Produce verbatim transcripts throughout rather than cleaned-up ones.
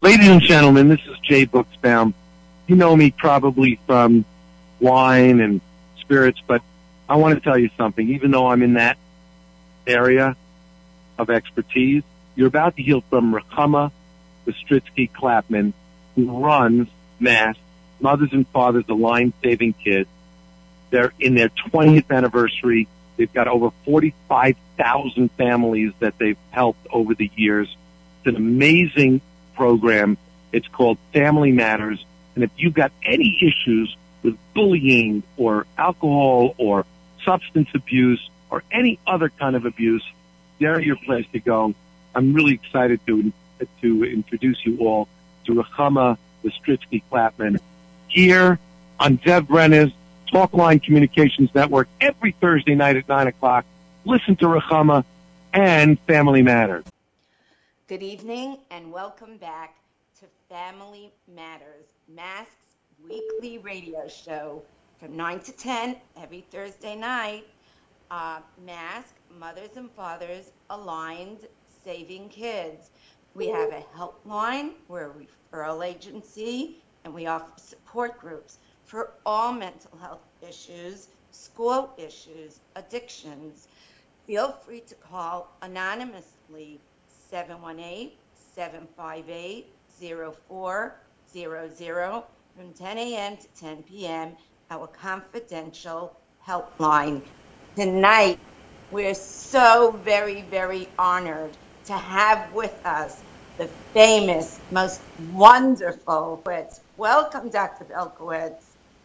Ladies and gentlemen, this is Jay Buchsbaum. You know me probably from wine and spirits, but I want to tell you something. Even though I'm in that area of expertise, you're about to hear from Ruchama Bistritsky-Klapman, who runs MASK, Mothers and Fathers Aligned Saving Kids. They're in their twentieth anniversary. They've got over forty-five thousand families that they've helped over the years. It's an amazing program. It's called Family Matters. And if you've got any issues with bullying or alcohol or substance abuse or any other kind of abuse, they're your place to go. I'm really excited to to introduce you all to Ruchama Bistritsky-Klapman here on Zev Brenner's Talkline Communications Network every Thursday night at nine o'clock. Listen to Ruchama and Family Matters. Good evening and welcome back to Family Matters, MASK's weekly radio show from nine to ten every Thursday night. Uh, MASK, Mothers and Fathers Aligned Saving Kids. We have a helpline, we're a referral agency, and we offer support groups for all mental health issues, school issues, addictions. Feel free to call anonymously seven one eight, seven five eight, zero four zero zero from ten a.m. to ten p.m., our confidential helpline. Tonight, we're so very, very honored to have with us the famous, most wonderful Belkowitz. Welcome, Doctor Belkowitz.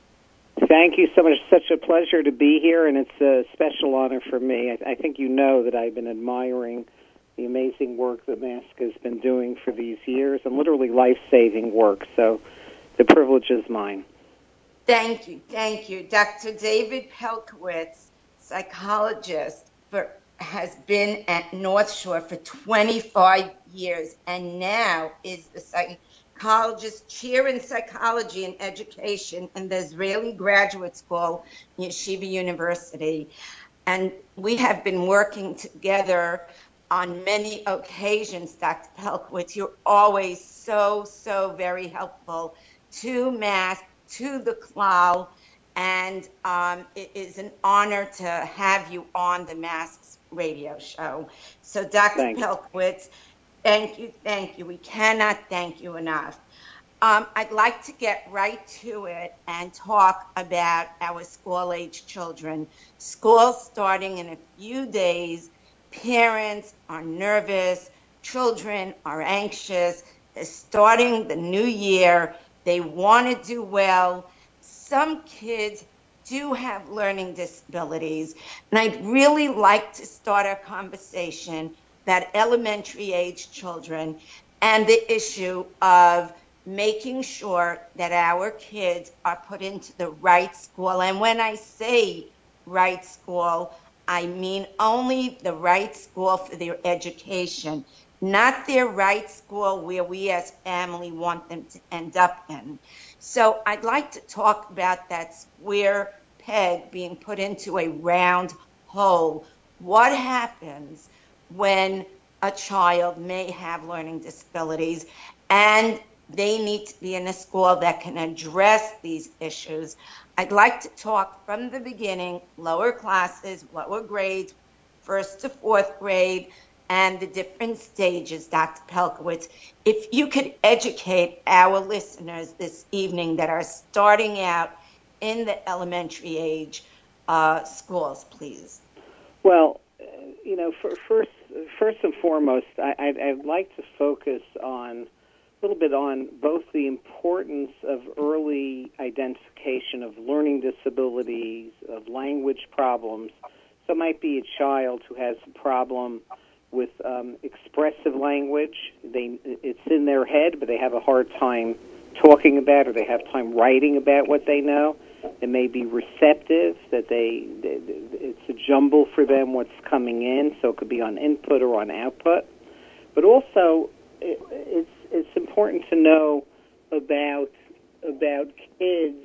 Thank you so much. Such a pleasure to be here, and it's a special honor for me. I, I think you know that I've been admiring the amazing work that MASK has been doing for these years, and literally life-saving work, so the privilege is mine. Thank you, thank you. Doctor David Belkowitz, psychologist, for, has been at North Shore for twenty-five years, and now is the psychologist chair in psychology and education in the Israeli Graduate School, Yeshiva University. And we have been working together on many occasions, Doctor Belkowitz. You're always so, so very helpful to MASK, to the Klal, and um, it is an honor to have you on the MASK radio show. So, Doctor Belkowitz, thank you, thank you. We cannot thank you enough. Um, I'd like to get right to it and talk about our school-age children. School starting in a few days. Parents are nervous, children are anxious, they're starting the new year, they want to do well. Some kids do have learning disabilities, and I'd really like to start our conversation about elementary age children and the issue of making sure that our kids are put into the right school. And when I say right school, I mean only the right school for their education, not their right school where we as family want them to end up in. So I'd like to talk about that square peg being put into a round hole. What happens when a child may have learning disabilities and they need to be in a school that can address these issues? I'd like to talk from the beginning, lower classes, lower grades, first to fourth grade, and the different stages, Doctor Belkowitz. If you could educate our listeners this evening that are starting out in the elementary age uh, schools, please. Well, you know, for, first, first and foremost, I, I'd, I'd like to focus on a little bit on both the importance of early identification of learning disabilities, of language problems. So it might be a child who has a problem with um, expressive language. They, it's in their head, but they have a hard time talking about, or they have time writing about what they know. It may be receptive, that they, it's a jumble for them what's coming in, so it could be on input or on output. But also, it, it's it's important to know about about kids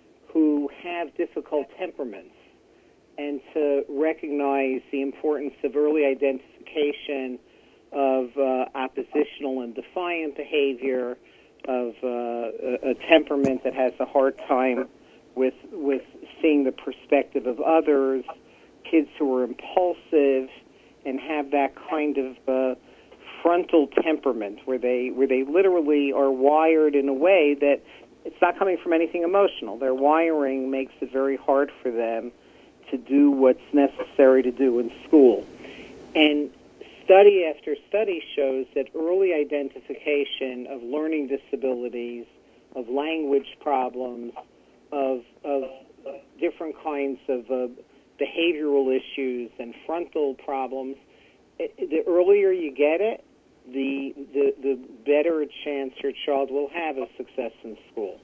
who have difficult temperaments, and to recognize the importance of early identification of uh, oppositional and defiant behavior, of uh, a, a temperament that has a hard time with with seeing the perspective of others, kids who are impulsive and have that kind of uh, frontal temperament where they where they literally are wired in a way that it's not coming from anything emotional. Their wiring makes it very hard for them to do what's necessary to do in school. And study after study shows that early identification of learning disabilities, of language problems, of, of different kinds of uh, behavioral issues and frontal problems, it, the earlier you get it, the, the, the better a chance your child will have of success in school.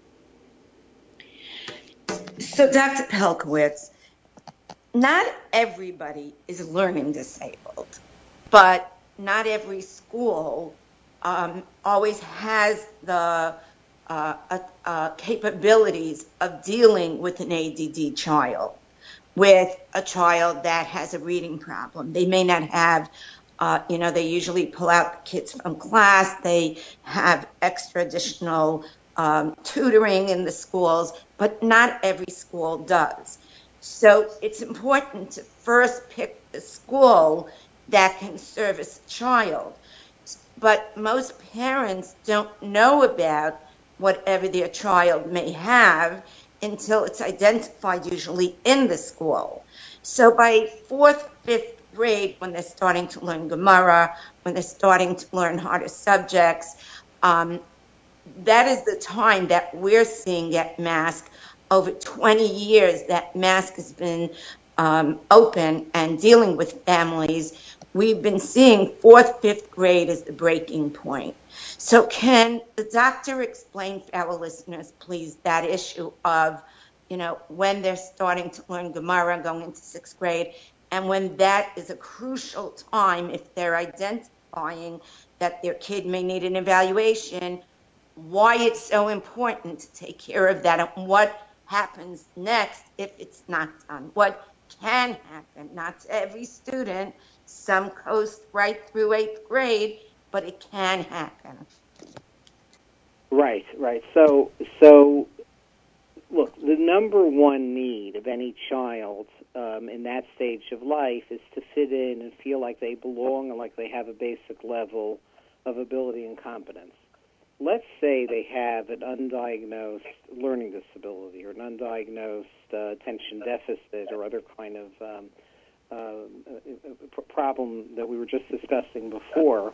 So, Doctor Pelcovitz, not everybody is learning disabled, but not every school um, always has the uh, uh, uh, capabilities of dealing with an A D D child, with a child that has a reading problem. They may not have, uh, you know, they usually pull out kids from class. They have extra additional um, tutoring in the schools, but not every school does. So it's important to first pick the school that can service a child. But most parents don't know about whatever their child may have until it's identified usually in the school. So by fourth, fifth grade, when they're starting to learn Gemara, when they're starting to learn harder subjects, um, that is the time that we're seeing at Mask. Over twenty years that Mask has been um, open and dealing with families, we've been seeing fourth, fifth grade as the breaking point. So can the doctor explain for our listeners, please, that issue of, you know, when they're starting to learn Gemara going into sixth grade, and when that is a crucial time if they're identifying that their kid may need an evaluation, why it's so important to take care of that, and what happens next if it's not done, what can happen. Not to every student, some coast right through eighth grade, but it can happen. Right, right. So, so look, the number one need of any child um, in that stage of life is to fit in and feel like they belong and like they have a basic level of ability and competence. Let's say they have an undiagnosed learning disability or an undiagnosed uh, attention deficit or other kind of um, uh, problem that we were just discussing before.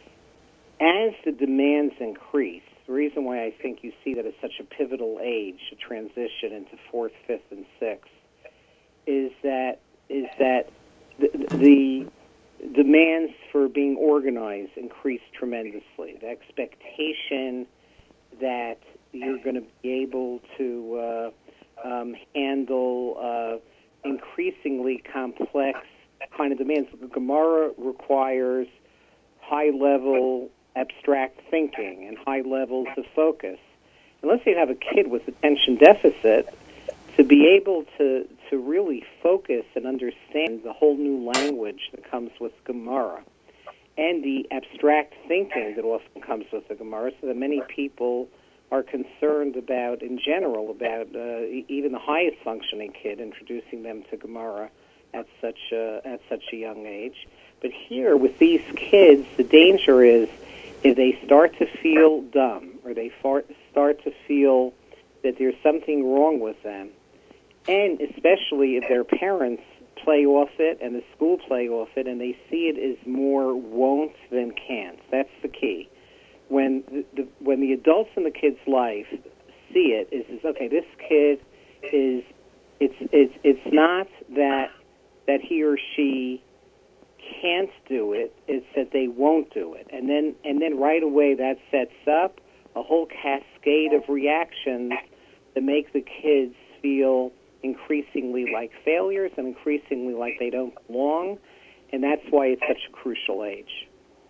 As the demands increase, the reason why I think you see that it's such a pivotal age to transition into fourth, fifth, and sixth is that is that the, the demands for being organized increase tremendously. The expectation that you're going to be able to uh, um, handle uh, increasingly complex kind of demands. Gemara requires high-level abstract thinking and high levels of focus. And let's say you have a kid with attention deficit, to be able to, to really focus and understand the whole new language that comes with Gemara and the abstract thinking that often comes with the Gemara, so that many people are concerned about, in general, about uh, even the highest functioning kid, introducing them to Gemara at such a, at such a young age. But here, with these kids, the danger is if they start to feel dumb or they far, start to feel that there's something wrong with them, and especially if their parents play off it and the school play off it and they see it as more won't than can't. That's the key. When the, the when the adults in the kid's life see it, is, is okay, this kid is, it's it's it's not that that he or she can't do it, it's that they won't do it. And then and then right away that sets up a whole cascade of reactions that make the kids feel increasingly like failures and increasingly like they don't belong, and that's why it's such a crucial age.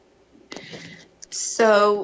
So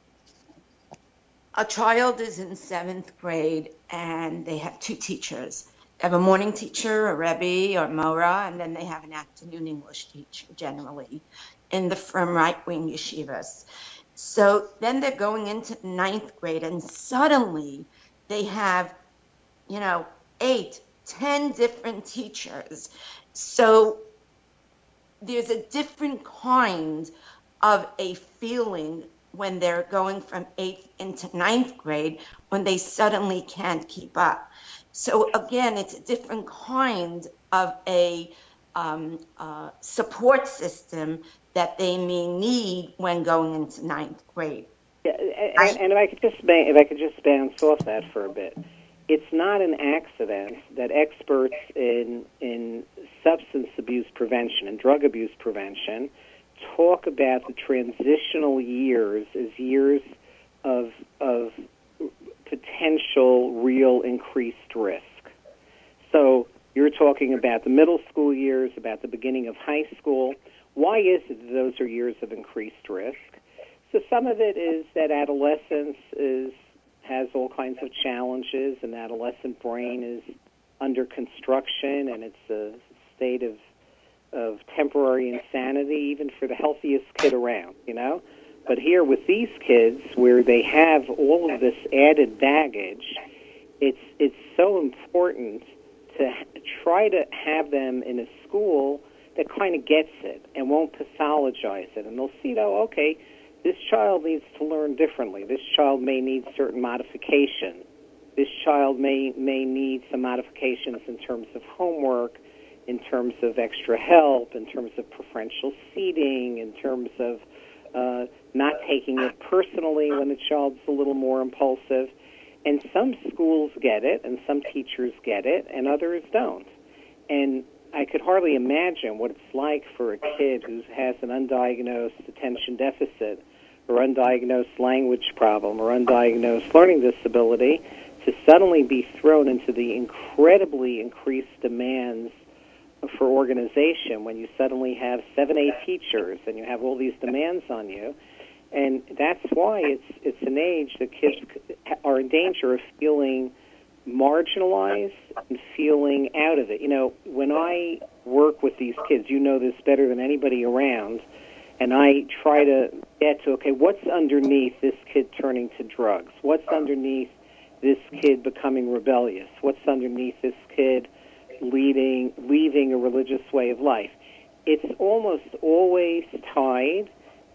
a child is in seventh grade and they have two teachers. They have a morning teacher, a Rebbe or Mora, and then they have an afternoon English teacher generally. in the from right-wing yeshivas. So then they're going into ninth grade, and suddenly they have, you know, eight, ten different teachers. So there's a different kind of a feeling when they're going from eighth into ninth grade, when they suddenly can't keep up. So again, it's a different kind of a um, uh, support system that they may need when going into ninth grade. Yeah, and, and if I could just if I could just bounce off that for a bit, it's not an accident that experts in in substance abuse prevention and drug abuse prevention talk about the transitional years as years of of potential real increased risk. So you're talking about the middle school years, about the beginning of high school. Why is it that those are years of increased risk? So some of it is that adolescence is has all kinds of challenges, and the adolescent brain is under construction, and it's a state of of temporary insanity, even for the healthiest kid around, you know? But here with these kids, where they have all of this added baggage, it's it's so important to try to have them in a school that kind of gets it and won't pathologize it. And they'll see, though, okay, this child needs to learn differently. This child may need certain modification. This child may may need some modifications in terms of homework, in terms of extra help, in terms of preferential seating, in terms of uh, not taking it personally when the child's a little more impulsive. And some schools get it, and some teachers get it, and others don't. And I could hardly imagine what it's like for a kid who has an undiagnosed attention deficit or undiagnosed language problem or undiagnosed learning disability to suddenly be thrown into the incredibly increased demands for organization when you suddenly have seven, eight teachers and you have all these demands on you. And that's why it's it's an age that kids are in danger of feeling marginalized and feeling out of it. You know, when I work with these kids, you know this better than anybody around, and I try to get to, okay, what's underneath this kid turning to drugs? What's underneath this kid becoming rebellious? What's underneath this kid leading, leaving a religious way of life? It's almost always tied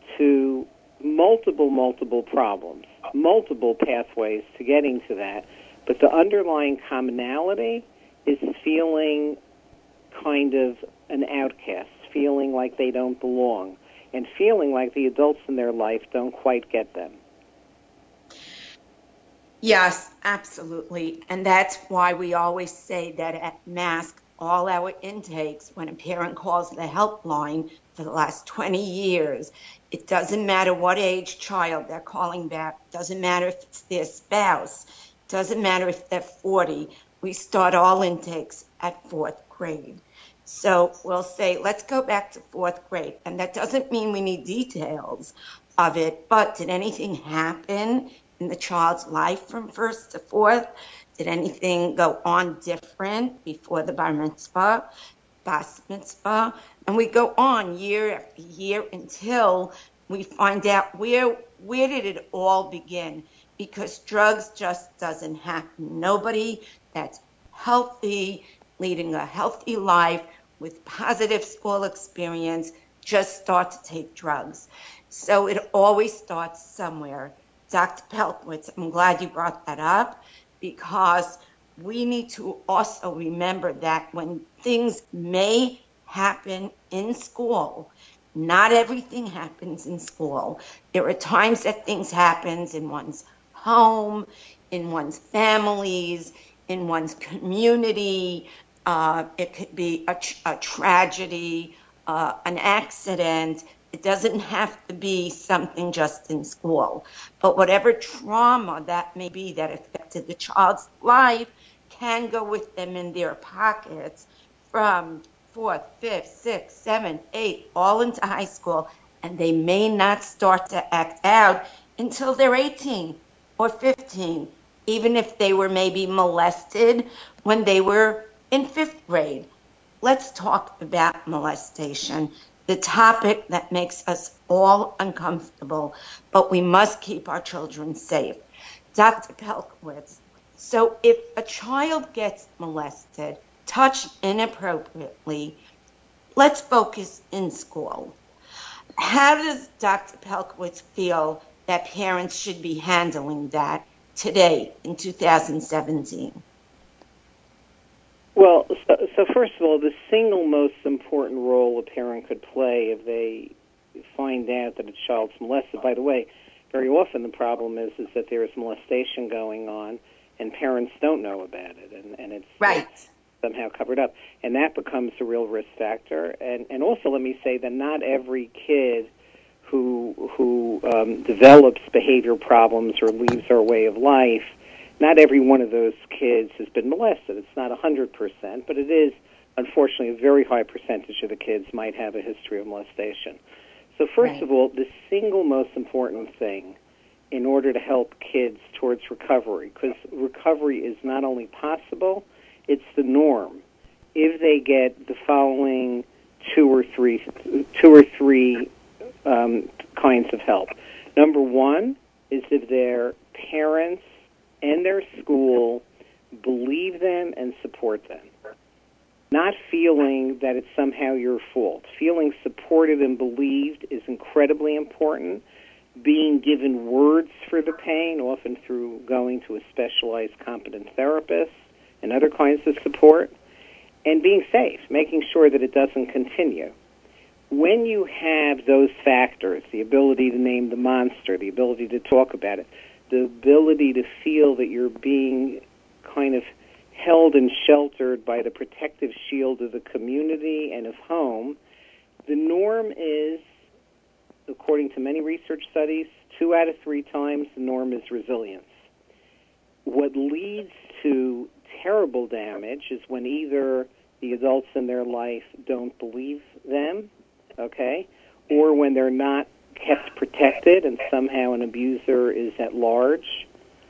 to multiple, multiple problems, multiple pathways to getting to that. But the underlying commonality is feeling kind of an outcast, feeling like they don't belong, and feeling like the adults in their life don't quite get them. Yes, absolutely. And that's why we always say that at Mask, all our intakes, when a parent calls the helpline for the last twenty years, it doesn't matter what age child they're calling back, doesn't matter if it's their spouse, doesn't matter if they're forty, we start all intakes at fourth grade. So we'll say, let's go back to fourth grade. And that doesn't mean we need details of it, but did anything happen in the child's life from first to fourth? Did anything go on different before the bar mitzvah, bas mitzvah? And we go on year after year until we find out where where did it all begin? Because drugs just doesn't happen. Nobody that's healthy, leading a healthy life with positive school experience, just start to take drugs. So it always starts somewhere. Doctor Pelkowitz, I'm glad you brought that up, because we need to also remember that when things may happen in school, not everything happens in school. There are times that things happen in one's home, in one's families, in one's community. Uh, it could be a, a tragedy, uh, an accident. It doesn't have to be something just in school. But whatever trauma that may be that affected the child's life can go with them in their pockets from fourth, fifth, sixth, seventh, eighth, all into high school. And they may not start to act out until they're eighteen or fifteen, even if they were maybe molested when they were in fifth grade. Let's talk about molestation. the topic that makes us all uncomfortable, but we must keep our children safe. Doctor Pelcovitz, so if a child gets molested, touched inappropriately, let's focus in school. How does Doctor Pelcovitz feel that parents should be handling that today in two thousand seventeen? Well, so, so first of all, the single most important role a parent could play if they find out that a child's molested, by the way, very often the problem is is that there is molestation going on and parents don't know about it, and, and it's, right. it's somehow covered up. And that becomes a real risk factor. And, and also let me say that not every kid who, who um, develops behavior problems or leaves our way of life, not every one of those kids has been molested. It's not one hundred percent, but it is, unfortunately, a very high percentage of the kids might have a history of molestation. So first right. of all, the single most important thing in order to help kids towards recovery, because recovery is not only possible, it's the norm. If they get the following two or three, two or three um, kinds of help. Number one is if their parents and their school believe them and support them. Not feeling that it's somehow your fault. Feeling supported and believed is incredibly important. Being given words for the pain, often through going to a specialized competent therapist and other kinds of support. And being safe, making sure that it doesn't continue. When you have those factors, the ability to name the monster, the ability to talk about it, the ability to feel that you're being kind of held and sheltered by the protective shield of the community and of home, the norm is, according to many research studies, two out of three times the norm is resilience. What leads to terrible damage is when either the adults in their life don't believe them, okay, or when they're not kept protected and somehow an abuser is at large,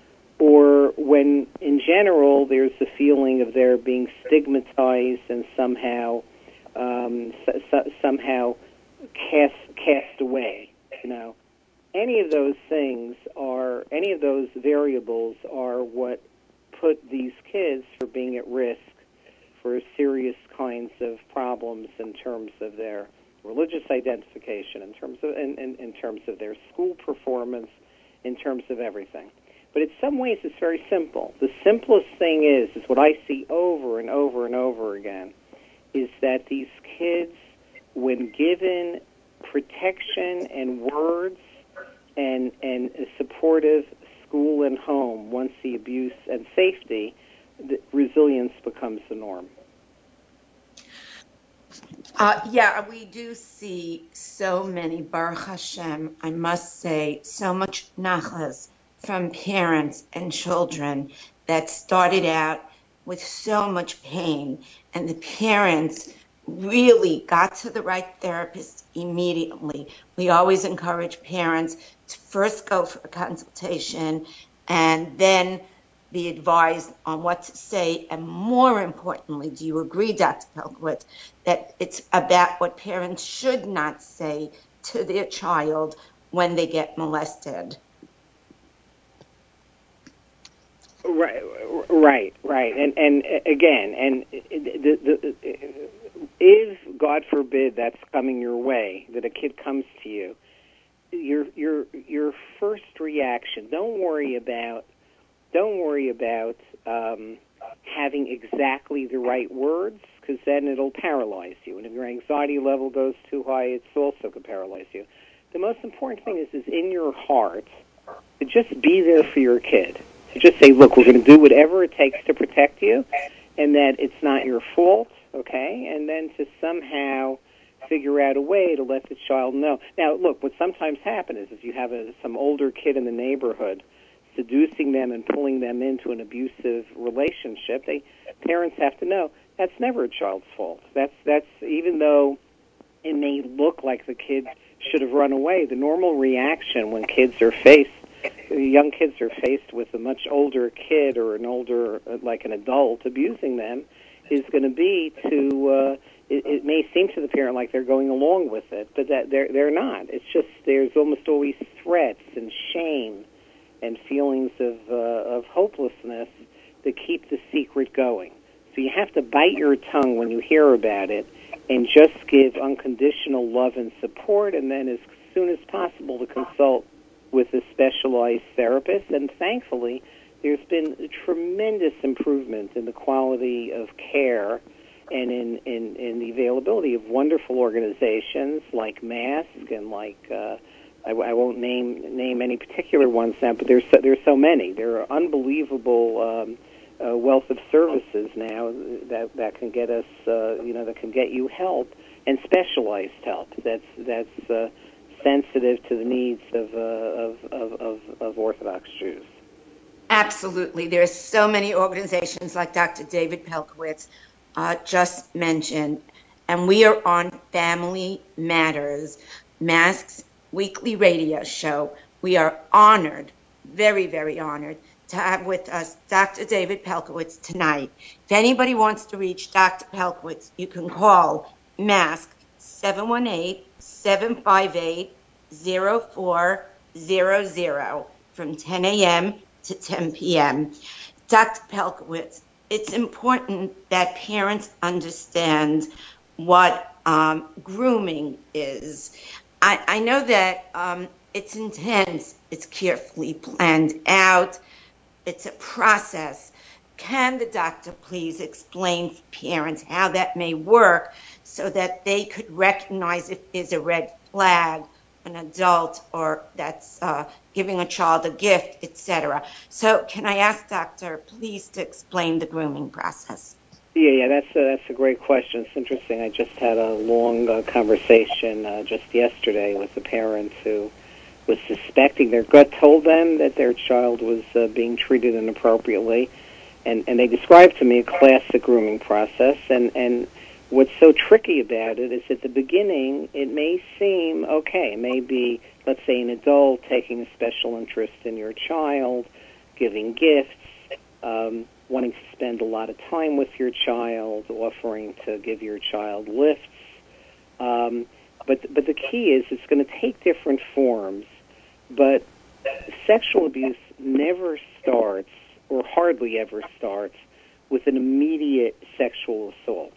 or when, in general, there's the feeling of their being stigmatized and somehow um, so, so, somehow cast cast away. You know, any of those things are any of those variables are what put these kids for being at risk for serious kinds of problems in terms of their religious identification, in terms of in, in, in terms of their school performance, in terms of everything. But in some ways, it's very simple. The simplest thing is, is what I see over and over and over again, is that these kids, when given protection and words and and a supportive school and home, once the abuse and safety, the resilience becomes the norm. Uh, yeah, we do see so many, Baruch Hashem, I must say, so much nachas from parents and children that started out with so much pain, and the parents really got to the right therapist immediately. We always encourage parents to first go for a consultation and then be advised on what to say, and more importantly, do you agree, Doctor Pelcovitz, that it's about what parents should not say to their child when they get molested? Right, right, right, and and again, and the, the, if God forbid that's coming your way, that a kid comes to you, your your your first reaction, don't worry about, don't worry about um, having exactly the right words, because then it'll paralyze you, and if your anxiety level goes too high, it's also could paralyze you. The most important thing is, is in your heart to just be there for your kid. To just say, look, we're going to do whatever it takes to protect you, and that it's not your fault, okay? And then to somehow figure out a way to let the child know. Now, look, what sometimes happens is if you have a, some older kid in the neighborhood seducing them and pulling them into an abusive relationship, they parents have to know that's never a child's fault. That's that's even though it may look like the kid should have run away, the normal reaction when kids are faced young kids are faced with a much older kid or an older, like an adult, abusing them, is going to be to uh, it, it may seem to the parent like they're going along with it, but that they're they're not. It's just there's almost always threats and shame and feelings of uh, of hopelessness that keep the secret going. So you have to bite your tongue when you hear about it and just give unconditional love and support, and then as soon as possible to consult with a specialized therapist. And thankfully, there's been a tremendous improvement in the quality of care and in, in, in the availability of wonderful organizations like MASK and like, uh, I, I won't name name any particular ones now, but there's so, there's so many. There are unbelievable um, uh, wealth of services now that that can get us, uh, you know, that can get you help and specialized help. That's that's uh, sensitive to the needs of, uh, of, of of of Orthodox Jews. Absolutely. There are so many organizations like Doctor David Pelkowitz uh, just mentioned, and we are on Family Matters, Mask's weekly radio show. We are honored, very, very honored, to have with us Doctor David Pelkowitz tonight. If anybody wants to reach Doctor Pelkowitz, you can call Mask seven one eight, seven five eight, zero four zero zero from ten a.m. to ten p.m. Doctor Pelkowitz, it's important that parents understand what um, grooming is. I, I know that um, it's intense, it's carefully planned out, it's a process. Can the doctor please explain to parents how that may work so that they could recognize if there's a red flag, an adult, or that's uh, giving a child a gift, et cetera. So can I ask Doctor please to explain the grooming process? Yeah, yeah, that's a, that's a great question. It's interesting. I just had a long uh, conversation uh, just yesterday with a parent who was suspecting their gut told them that their child was uh, being treated inappropriately, and, and they described to me a classic grooming process. And, and what's so tricky about it is at the beginning it may seem okay. It may be, let's say, an adult taking a special interest in your child, giving gifts, um, wanting to spend a lot of time with your child, offering to give your child lifts. Um, but but the key is it's going to take different forms, but sexual abuse never starts, or hardly ever starts, with an immediate sexual assault.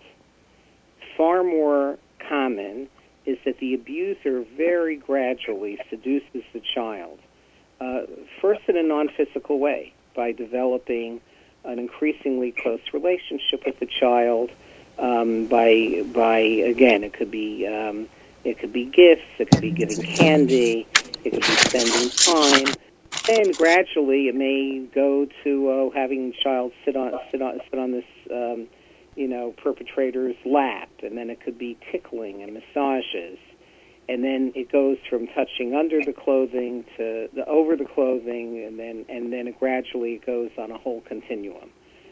Far more common is that the abuser very gradually seduces the child, uh, first in a non-physical way, by developing an increasingly close relationship with the child, um, by by again, it could be um, it could be gifts, it could be giving candy, it could be spending time. Then gradually, it may go to uh, having the child sit on sit on sit on this um, you know perpetrator's lap, and then it could be tickling and massages. And then it goes from touching under the clothing to the over the clothing, and then and then it gradually goes on a whole continuum.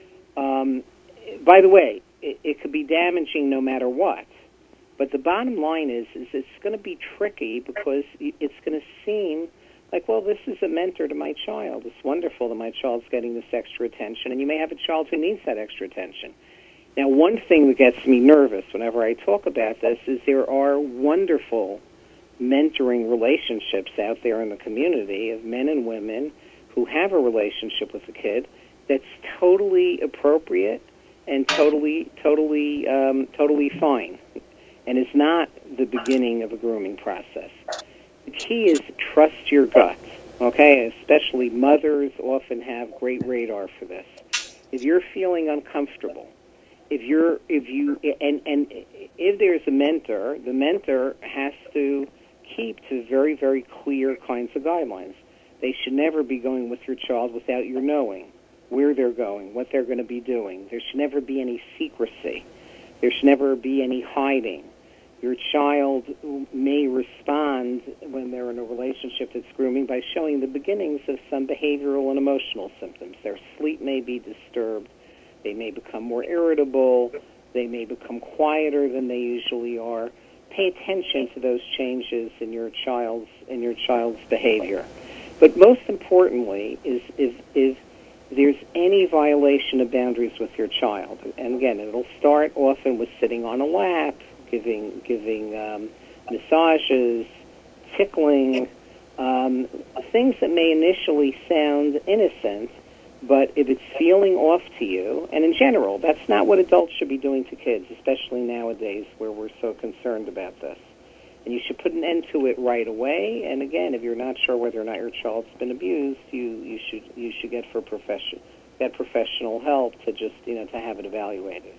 Um, by the way, it, it could be damaging no matter what. But the bottom line is, is it's going to be tricky because it's going to seem like, well, this is a mentor to my child. It's wonderful that my child's getting this extra attention, and you may have a child who needs that extra attention. Now, one thing that gets me nervous whenever I talk about this is there are wonderful mentoring relationships out there in the community of men and women who have a relationship with a kid that's totally appropriate and totally, totally, um, totally fine, and is not the beginning of a grooming process. The key is trust your gut, okay? Especially mothers often have great radar for this. If you're feeling uncomfortable, if you're, if you, and, and if there's a mentor, the mentor has to keep to very, very clear kinds of guidelines. They should never be going with your child without your knowing where they're going, what they're going to be doing. There should never be any secrecy. There should never be any hiding. Your child may respond when they're in a relationship that's grooming by showing the beginnings of some behavioral and emotional symptoms. Their sleep may be disturbed. They may become more irritable. They may become quieter than they usually are. Pay attention to those changes in your child's in your child's behavior. But most importantly is is is there's any violation of boundaries with your child, and again, it'll start often with sitting on a lap, giving giving um, massages, tickling, um, things that may initially sound innocent, but if it's feeling off to you, and in general, that's not what adults should be doing to kids, especially nowadays where we're so concerned about this. And you should put an end to it right away. And again, if you're not sure whether or not your child's been abused, you, you should you should get for profession get professional help to just you know to have it evaluated.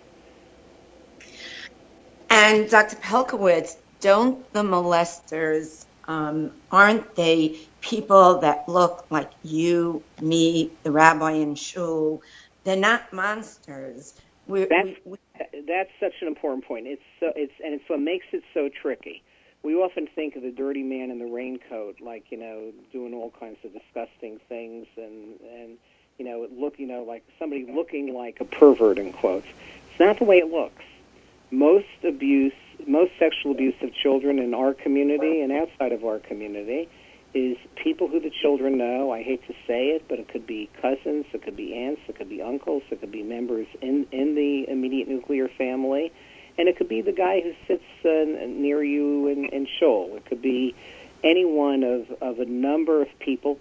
And Doctor Pelcovitz, don't the molesters um, aren't they people that look like you, me, the rabbi in shul? They're not monsters. We're, that's we, we, that's such an important point. It's so it's and it's what makes it so tricky. We often think of the dirty man in the raincoat, like, you know, doing all kinds of disgusting things and, and you know, it look, you know, like somebody looking like a pervert, in quotes. It's not the way it looks. Most abuse, most sexual abuse of children in our community and outside of our community is people who the children know. I hate to say it, but it could be cousins, it could be aunts, it could be uncles, it could be members in, in the immediate nuclear family. And it could be the guy who sits uh, near you in, in shul. It could be any one of, of a number of people.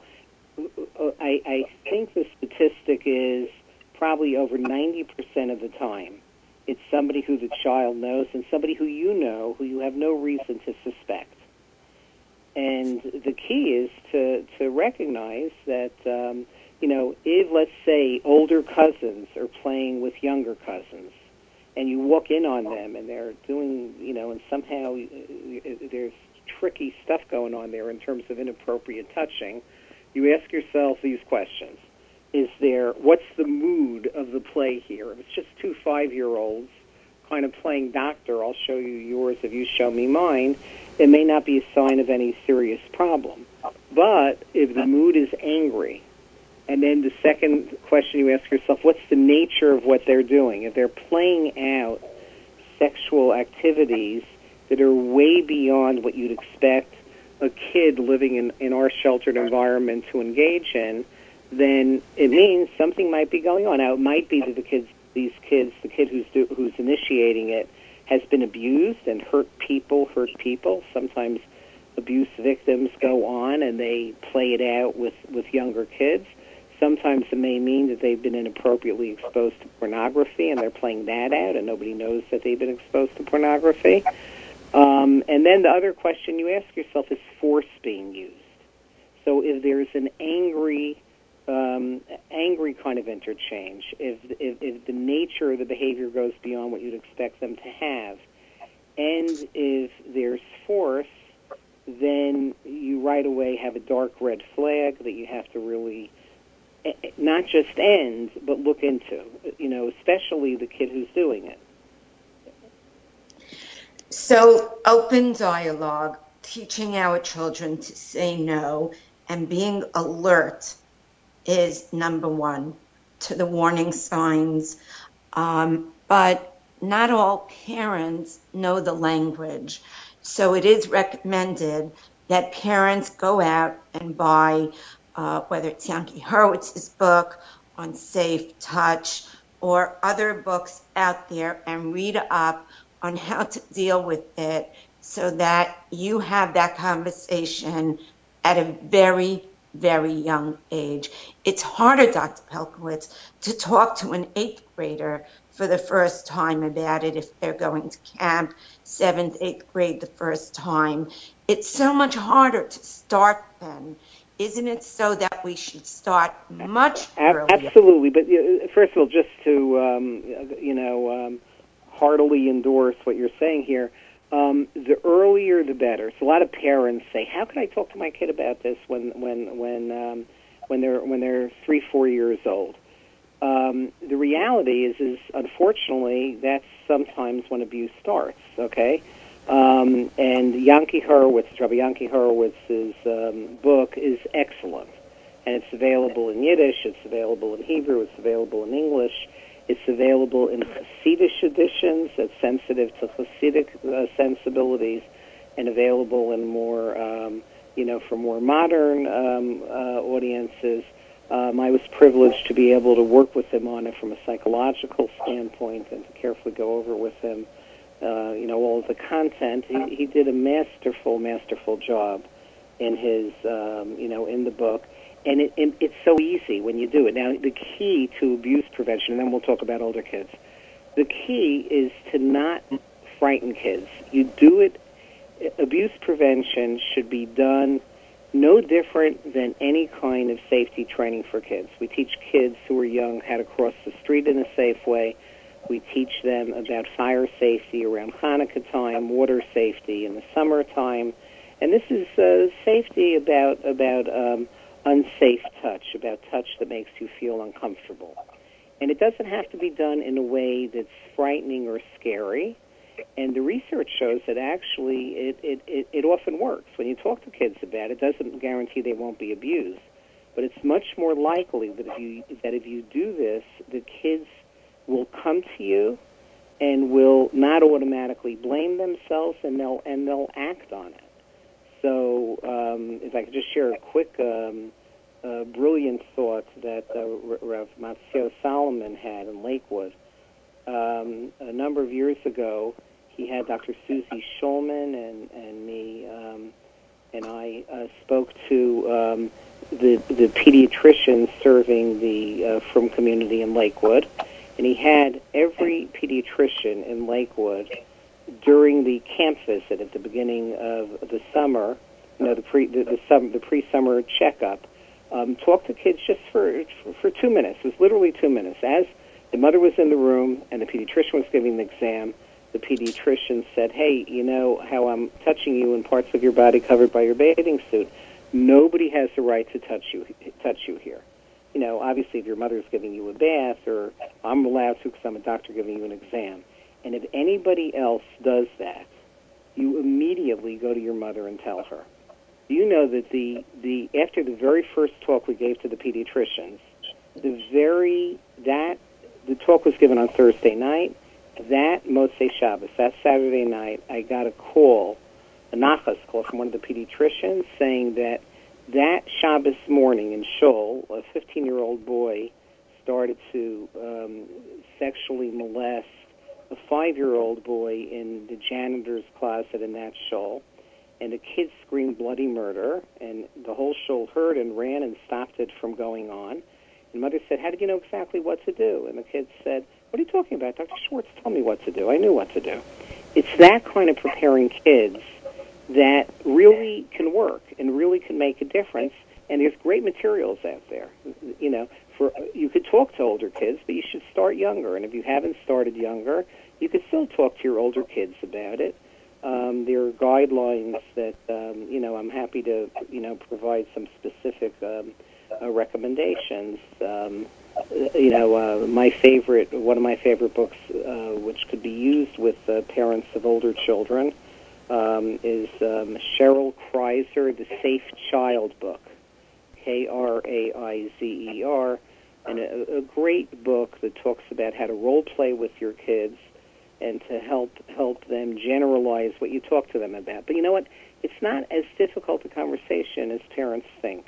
I, I think the statistic is probably over ninety percent of the time it's somebody who the child knows and somebody who you know who you have no reason to suspect. And the key is to, to recognize that, um, you know, if, let's say, older cousins are playing with younger cousins, and you walk in on them, and they're doing, you know, and somehow there's tricky stuff going on there in terms of inappropriate touching, you ask yourself these questions. Is there, what's the mood of the play here? If it's just two five-year-olds kind of playing doctor, I'll show you yours if you show me mine, it may not be a sign of any serious problem. But if the mood is angry, and then the second question you ask yourself, what's the nature of what they're doing? If they're playing out sexual activities that are way beyond what you'd expect a kid living in, in our sheltered environment to engage in, then it means something might be going on. Now, it might be that the kids, these kids, the kid who's do, who's initiating it has been abused and hurt people, hurt people. Sometimes abuse victims go on and they play it out with, with younger kids. Sometimes it may mean that they've been inappropriately exposed to pornography and they're playing that out and nobody knows that they've been exposed to pornography. Um, and then the other question you ask yourself is force being used. So if there's an angry, um, angry kind of interchange, if, if, if the nature of the behavior goes beyond what you'd expect them to have, and if there's force, then you right away have a dark red flag that you have to really not just end, but look into, you know, especially the kid who's doing it. So open dialogue, teaching our children to say no, and being alert is number one to the warning signs. Um, but not all parents know the language. So it is recommended that parents go out and buy Uh, whether it's Yanky Horowitz's book on Safe Touch or other books out there, and read up on how to deal with it so that you have that conversation at a very, very young age. It's harder, Doctor Pelcovitz, to talk to an eighth grader for the first time about it if they're going to camp, seventh, eighth grade the first time. It's so much harder to start then. Isn't it so that we should start much earlier? Absolutely. But first of all, just to, um, you know, um, heartily endorse what you're saying here, um, the earlier the better. So a lot of parents say, how can I talk to my kid about this when when when um, when they're when they're three, four years old? Um, the reality is, is unfortunately, that's sometimes when abuse starts, okay? Um, and Yanky Horowitz, Rabbi Yanky Horowitz's um, book is excellent, and it's available in Yiddish, it's available in Hebrew, it's available in English, it's available in Hasidic editions that's sensitive to Hasidic uh, sensibilities, and available in more, um, you know, for more modern um, uh, audiences. Um, I was privileged to be able to work with him on it from a psychological standpoint and to carefully go over with him, uh, you know, all of the content. He, he did a masterful, masterful job in his, um, you know, in the book. And it, it, it's so easy when you do it. Now, the key to abuse prevention, and then we'll talk about older kids, the key is to not frighten kids. You do it, abuse prevention should be done no different than any kind of safety training for kids. We teach kids who are young how to cross the street in a safe way. We teach them about fire safety around Hanukkah time, water safety in the summertime. And this is uh, safety about, about um, unsafe touch, about touch that makes you feel uncomfortable. And it doesn't have to be done in a way that's frightening or scary. And the research shows that actually it, it, it, it often works. When you talk to kids about it, it doesn't guarantee they won't be abused. But it's much more likely that if you that if you do this, the kids will come to you and will not automatically blame themselves, and they'll and they'll act on it. So um, if I could just share a quick, um, uh, brilliant thought that uh, Rav Matzio Solomon had in Lakewood. Um, a number of years ago, he had Doctor Susie Schulman and, and me, um, and I uh, spoke to um, the, the pediatrician serving the uh, Frum community in Lakewood, and he had every pediatrician in Lakewood during the camp visit at the beginning of the summer, you know, the pre the, the, sum, the pre-summer checkup, um, talk to kids just for, for for two minutes. It was literally two minutes. As the mother was in the room and the pediatrician was giving the exam, the pediatrician said, "Hey, you know how I'm touching you in parts of your body covered by your bathing suit? Nobody has the right to touch you touch you here. You know, obviously, if your mother's giving you a bath, or I'm allowed to because I'm a doctor giving you an exam. And if anybody else does that, you immediately go to your mother and tell her." You know that the, the after the very first talk we gave to the pediatricians, the very that the talk was given on Thursday night. That Motzei Shabbos, that Saturday night, I got a call, a nachas call from one of the pediatricians saying that that Shabbos morning in Shul, a fifteen-year-old boy started to um, sexually molest a five-year-old boy in the janitor's closet in that shul, and the kid screamed bloody murder, and the whole shul heard and ran and stopped it from going on. And mother said, "How did you know exactly what to do?" And the kid said, "What are you talking about? Doctor Schwartz told me what to do. I knew what to do." It's that kind of preparing kids that really can work and really can make a difference. And there's great materials out there. You know, for you could talk to older kids, but you should start younger. And if you haven't started younger, you could still talk to your older kids about it. Um, there are guidelines that um, you know. I'm happy to you know provide some specific um, uh, recommendations. Um, you know, uh, my favorite, one of my favorite books, uh, which could be used with uh, parents of older children, um, is um, Cheryl Kreiser, The Safe Child Book, K R A I Z E R, and a, a great book that talks about how to role play with your kids and to help help them generalize what you talk to them about. But you know what? It's not as difficult a conversation as parents think.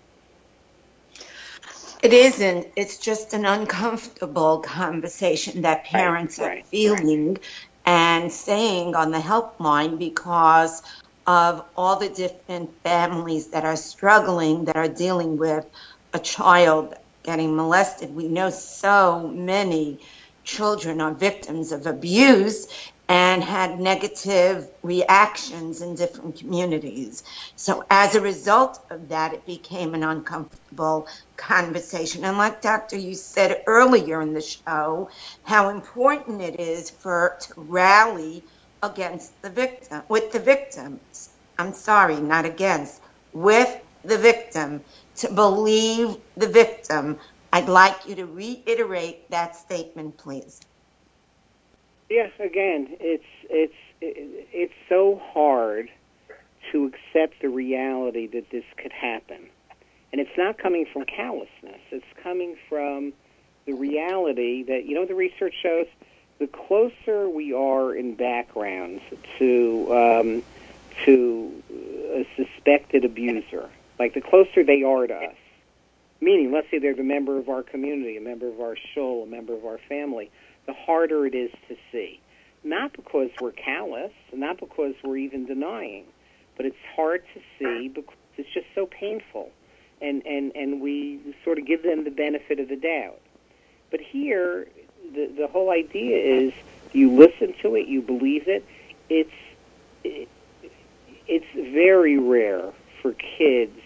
It isn't. It's just an uncomfortable conversation that parents right, are right, feeling right. and saying on the helpline because of all the different families that are struggling, that are dealing with a child getting molested. We know so many children are victims of abuse and had negative reactions in different communities. So as a result of that, it became an uncomfortable conversation. And like Doctor you said earlier in the show, how important it is for to rally against the victim, with the victims. I'm sorry, not against, with the victim, to believe the victim. I'd like you to reiterate that statement, please. Yes, again, it's it's it's so hard to accept the reality that this could happen. And it's not coming from callousness. It's coming from the reality that, you know, the research shows the closer we are in backgrounds to um, to a suspected abuser, like the closer they are to us, meaning let's say they're a member of our community, a member of our shul, a member of our family, the harder it is to see. Not because we're callous, not because we're even denying, but it's hard to see because it's just so painful. And, and, and we sort of give them the benefit of the doubt. But here, the, the whole idea is you listen to it, you believe it. It's, it, it's very rare for kids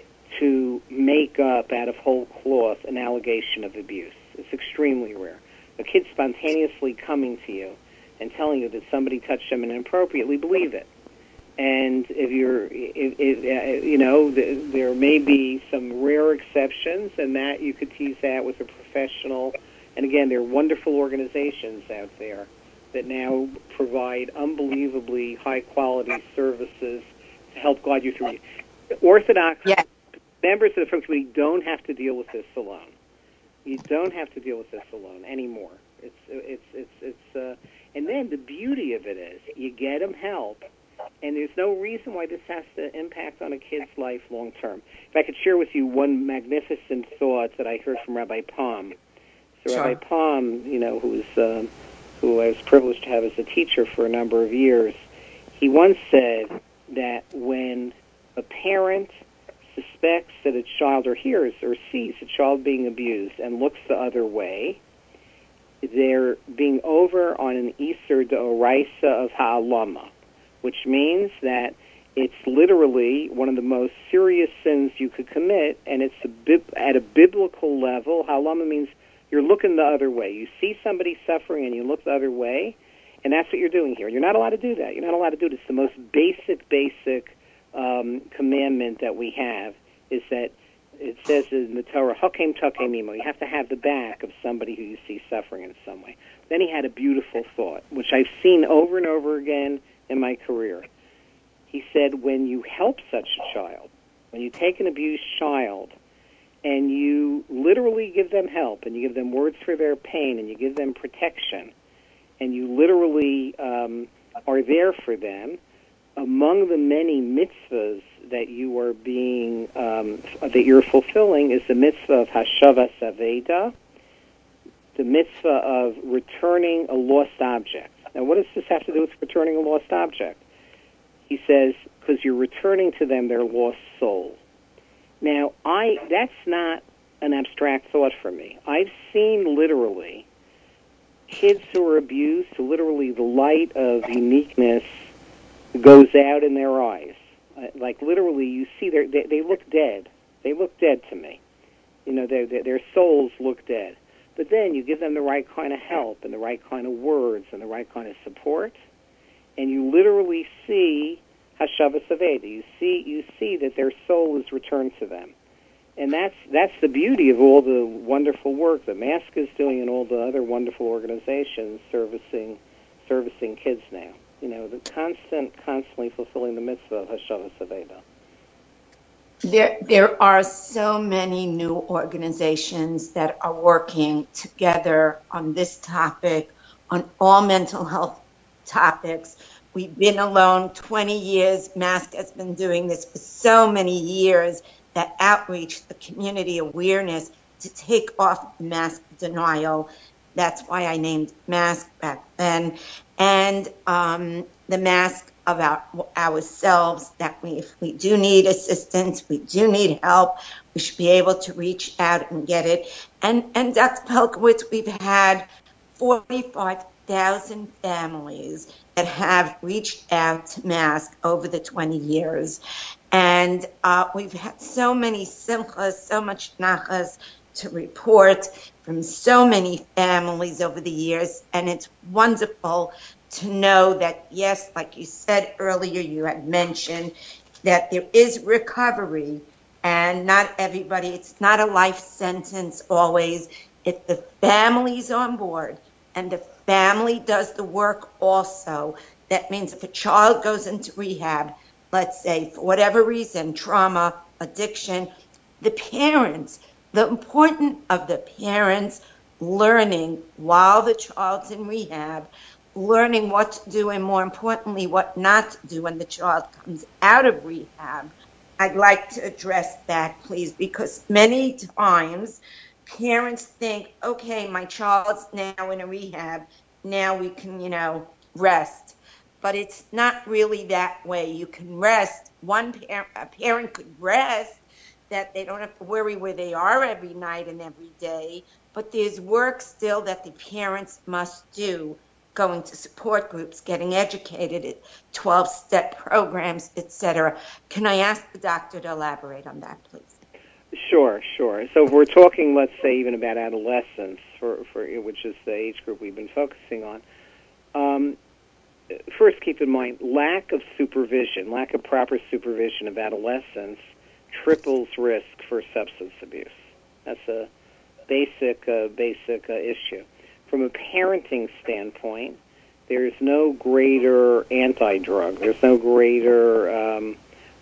to make up out of whole cloth an allegation of abuse. It's extremely rare. A kid spontaneously coming to you and telling you that somebody touched them inappropriately, believe it. And if you're, if, if, uh, you know, th- there may be some rare exceptions, and that you could tease that with a professional. And again, there are wonderful organizations out there that now provide unbelievably high-quality services to help guide you through. Orthodox yeah. members of the French community don't have to deal with this alone. You don't have to deal with this alone anymore. It's, it's, it's, it's. Uh, and then the beauty of it is, you get them help. And there's no reason why this has to impact on a kid's life long term. If I could share with you one magnificent thought that I heard from Rabbi Palm. So sure. Rabbi Palm, you know, who's uh, who I was privileged to have as a teacher for a number of years, he once said that when a parent suspects that a child or hears or sees a child being abused and looks the other way, they're being over on an Iser d'Oraisa of Ha'alama, which means that it's literally one of the most serious sins you could commit, and it's a bib- at a biblical level. Ha'alama means you're looking the other way. You see somebody suffering and you look the other way, and that's what you're doing here. You're not allowed to do that. You're not allowed to do it. It's the most basic, basic um, commandment that we have, is that it says in the Torah, Hakem Takem Imo. You have to have the back of somebody who you see suffering in some way. Then he had a beautiful thought, which I've seen over and over again in my career. He said, when you help such a child, when you take an abused child and you literally give them help and you give them words for their pain and you give them protection and you literally um, are there for them, among the many mitzvahs that you are being, um, that you're fulfilling is the mitzvah of Hashavas Aveda, the mitzvah of returning a lost object. Now, what does this have to do with returning a lost object? He says, because you're returning to them their lost soul. Now, I that's not an abstract thought for me. I've seen literally kids who are abused, who literally the light of uniqueness goes out in their eyes. Uh, like literally, you see their, they, they look dead. They look dead to me. You know, their, their, their souls look dead. But then you give them the right kind of help and the right kind of words and the right kind of support, and you literally see Hashavas Aveda. You see, you see that their soul is returned to them, and that's that's the beauty of all the wonderful work that Mask is doing and all the other wonderful organizations servicing servicing kids now. You know, the constant, constantly fulfilling the mitzvah of Hashavas Aveda. There, there are so many new organizations that are working together on this topic, on all mental health topics. We've been alone twenty years. Mask has been doing this for so many years, that outreach, the community awareness to take off mask denial. That's why I named Mask back then. And um, the mask of our, ourselves, that we, if we do need assistance, we do need help, we should be able to reach out and get it. And, and Doctor Pelcovitz, we've had forty-five thousand families that have reached out to Mask over the twenty years. And uh, we've had so many simchas, so much nachas to report from so many families over the years. And it's wonderful to know that, yes, like you said earlier, you had mentioned that there is recovery, and not everybody, it's not a life sentence always. If the family's on board and the family does the work also, that means if a child goes into rehab, let's say for whatever reason, trauma, addiction, the parents, the importance of the parents learning while the child's in rehab, learning what to do and more importantly, what not to do when the child comes out of rehab, I'd like to address that, please, because many times parents think, okay, my child's now in a rehab, now we can, you know, rest. But it's not really that way. You can rest. One parent, a parent could rest, that they don't have to worry where they are every night and every day, but there's work still that the parents must do, going to support groups, getting educated at twelve-step programs, et cetera. Can I ask the doctor to elaborate on that, please? Sure, sure. So if we're talking, let's say, even about adolescence, for, for which is the age group we've been focusing on, um, first keep in mind, lack of supervision, lack of proper supervision of adolescence triples risk for substance abuse. That's a basic, uh, basic uh, issue. From a parenting standpoint, there's no greater anti-drug. There's no greater um,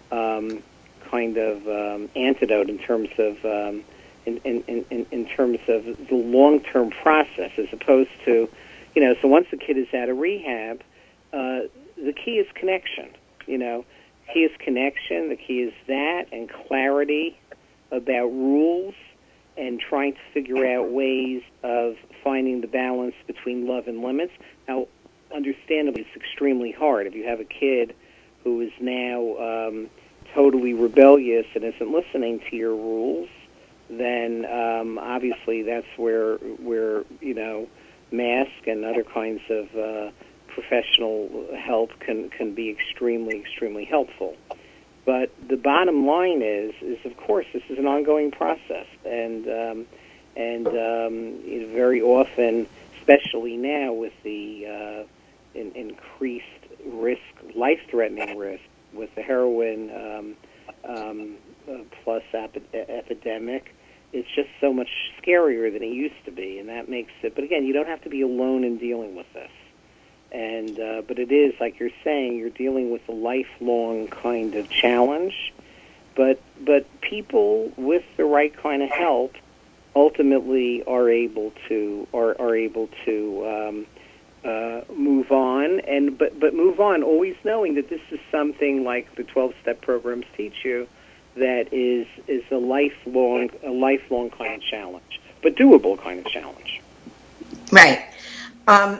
um, kind of um, antidote in terms of um, in, in, in, in terms of the long-term process, as opposed to, you know. So once the kid is out of rehab, uh, the key is connection. You know, the key is connection. The key is that and clarity about rules, and trying to figure out ways of finding the balance between love and limits. Now, understandably, it's extremely hard. If you have a kid who is now um, totally rebellious and isn't listening to your rules, then um, obviously that's where, where you know, MASK and other kinds of uh, professional help can, can be extremely, extremely helpful. But the bottom line is, is of course, this is an ongoing process, and um, and um, you know, very often, especially now with the uh, in, increased risk, life-threatening risk with the heroin um, um, uh, plus ep- epidemic, it's just so much scarier than it used to be, and that makes it. But again, you don't have to be alone in dealing with this. And uh, but it is, like you're saying, you're dealing with a lifelong kind of challenge. But but people with the right kind of help ultimately are able to are are able to um, uh, move on. And but but move on, always knowing that this is something like the twelve-step programs teach you, that is is a lifelong a lifelong kind of challenge, but doable kind of challenge. Right. Um,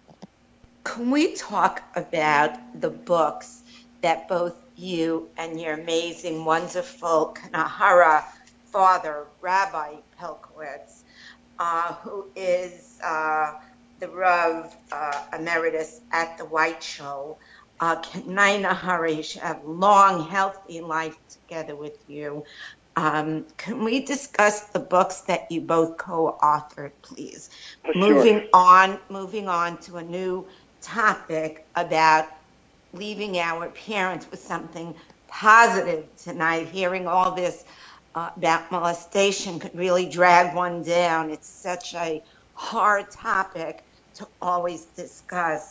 Can we talk about the books that both you and your amazing, wonderful Kanahara father, Rabbi Pelcovitz, uh, who is uh, the Rav uh, Emeritus at the White Show, uh, Kanai Naharish, have long, healthy life together with you. Um, can we discuss the books that you both co-authored, please? Oh, sure. Moving on, moving on to a new topic about leaving our parents with something positive tonight. Hearing all this uh, about molestation could really drag one down. It's such a hard topic to always discuss.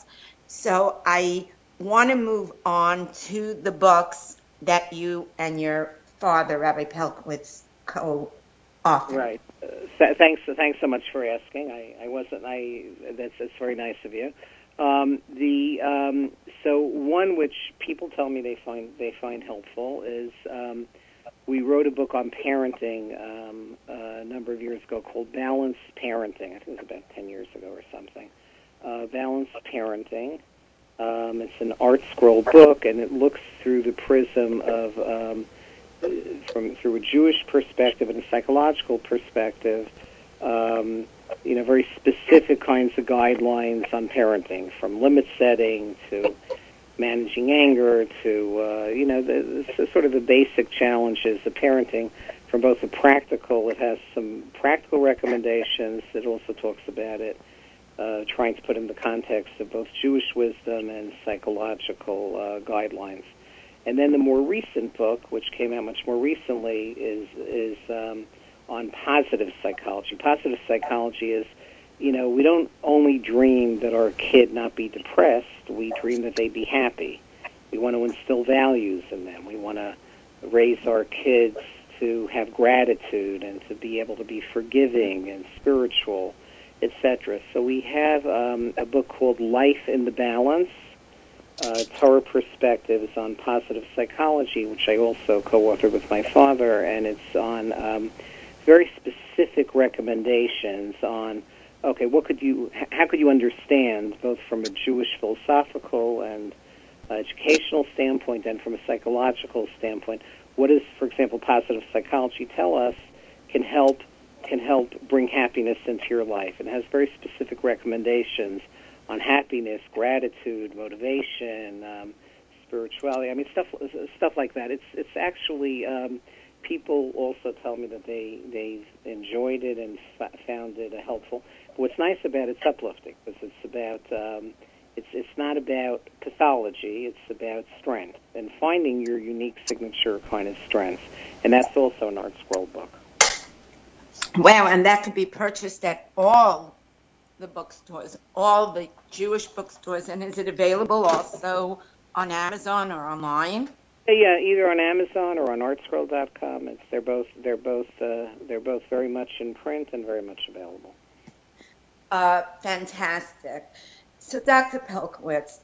So I want to move on to the books that you and your father, Rabbi Pelcovitz, co-authored. Right. Uh, th- thanks. Thanks so much for asking. I, I wasn't. I. That's. That's very nice of you. Um, the um, so one which people tell me they find they find helpful is um, we wrote a book on parenting um, a number of years ago called Balanced Parenting. I think it was about ten years ago or something. Uh, Balanced Parenting. Um, it's an art scroll book, and it looks through the prism of um, from through a Jewish perspective and a psychological perspective. Um, you know, very specific kinds of guidelines on parenting, from limit setting to managing anger to, uh, you know, the, the sort of the basic challenges of parenting from both the practical. It has some practical recommendations. It also talks about it, uh, trying to put in the context of both Jewish wisdom and psychological uh, guidelines. And then the more recent book, which came out much more recently, is is um, on positive psychology. Positive psychology is, you know, we don't only dream that our kid not be depressed, we dream that they be happy. We want to instill values in them. We want to raise our kids to have gratitude and to be able to be forgiving and spiritual, et cetera. So we have um, a book called Life in the Balance, uh, Torah Perspectives on Positive Psychology, which I also co-authored with my father, and it's on um, very specific recommendations on, okay, what could you, how could you understand, both from a Jewish philosophical and uh, educational standpoint and from a psychological standpoint, what does, for example, positive psychology tell us can help can help bring happiness into your life? It has very specific recommendations on happiness, gratitude, motivation, um, spirituality. I mean, stuff stuff like that. It's it's actually um, people also tell me that they they've enjoyed it and f- found it uh, helpful. But what's nice about it, it's uplifting because it's about um, it's it's not about pathology. It's about strength and finding your unique signature kind of strength, and that's also an Art Scroll book. Wow, and that could be purchased at all the bookstores, all the Jewish bookstores, and is it available also on Amazon or online? Yeah, either on Amazon or on art scroll dot com. It's they're both they're both uh, they're both very much in print and very much available. Uh, fantastic. So, Doctor Pelcovitz,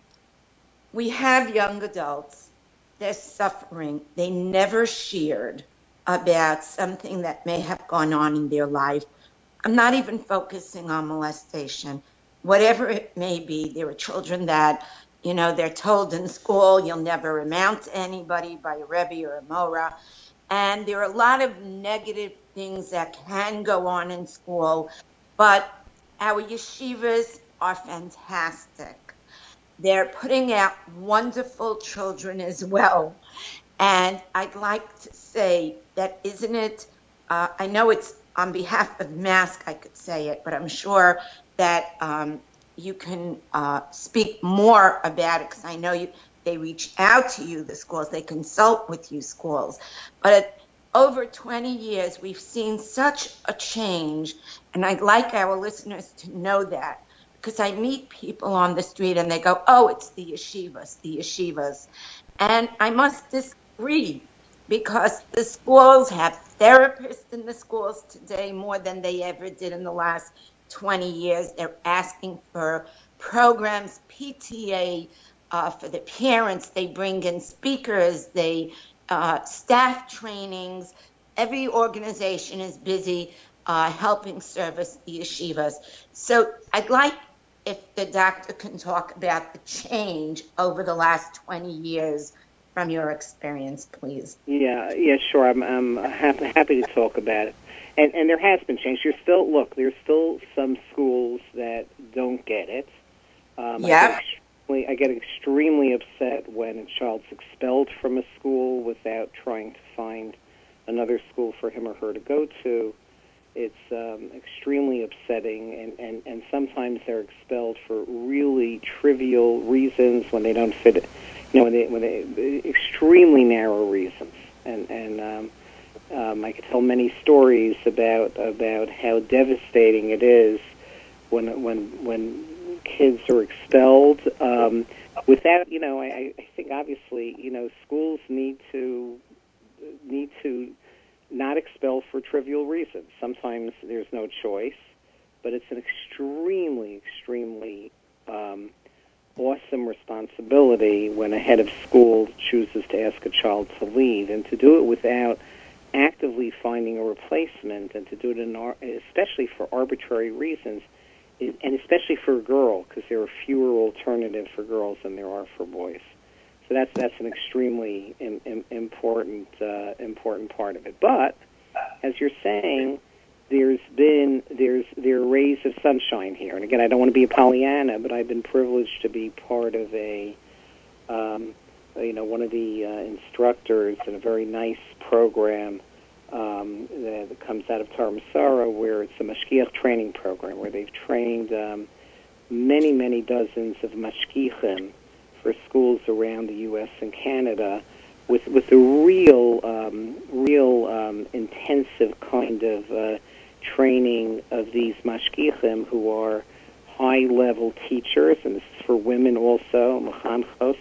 we have young adults. They're suffering. They never shared about something that may have gone on in their life. I'm not even focusing on molestation. Whatever it may be, there are children that, you know, they're told in school, you'll never amount to anybody by a Rebbe or a Mora. And there are a lot of negative things that can go on in school, but our yeshivas are fantastic. They're putting out wonderful children as well. And I'd like to say that, isn't it, uh, I know it's on behalf of Mask, I could say it, but I'm sure that um, you can uh, speak more about it because I know you. They reach out to you, the schools. They consult with you, schools. But over twenty years, we've seen such a change, and I'd like our listeners to know that because I meet people on the street and they go, oh, it's the yeshivas, the yeshivas. And I must disagree because the schools have therapists in the schools today more than they ever did in the last twenty years. They're asking for programs, P T A, uh, for the parents. They bring in speakers, they uh, staff trainings. Every organization is busy uh, helping service the yeshivas. So I'd like if the doctor can talk about the change over the last twenty years from your experience, please. Yeah, yeah, sure. I'm, I'm happy, happy to talk about it. And, and there has been change. There's still, look, there's still some schools that don't get it. Um, yeah. I get, extremely, I get extremely upset when a child's expelled from a school without trying to find another school for him or her to go to. It's um, extremely upsetting, and, and, and sometimes they're expelled for really trivial reasons when they don't fit it. You know, when they, when they extremely narrow reasons, and and um, um, I could tell many stories about about how devastating it is when when when kids are expelled um, without. You know, I, I think obviously, you know, schools need to need to not expel for trivial reasons. Sometimes there's no choice, but it's an extremely, extremely um, awesome responsibility when a head of school chooses to ask a child to leave, and to do it without actively finding a replacement, and to do it in, especially for arbitrary reasons, and especially for a girl, because there are fewer alternatives for girls than there are for boys. So that's that's an extremely im, im, important uh, important part of it. But as you're saying, there's been there's there are rays of sunshine here. And again, I don't want to be a Pollyanna, but I've been privileged to be part of a um, you know one of the uh, instructors in a very nice program um, that, that comes out of Tar Masara, where it's a mashgiach training program where they've trained um, many many dozens of mashgichim for schools around the U S and Canada, with with a real, um, real um, intensive kind of uh, training of these mashgichim who are high-level teachers, and this is for women also, mechanchos,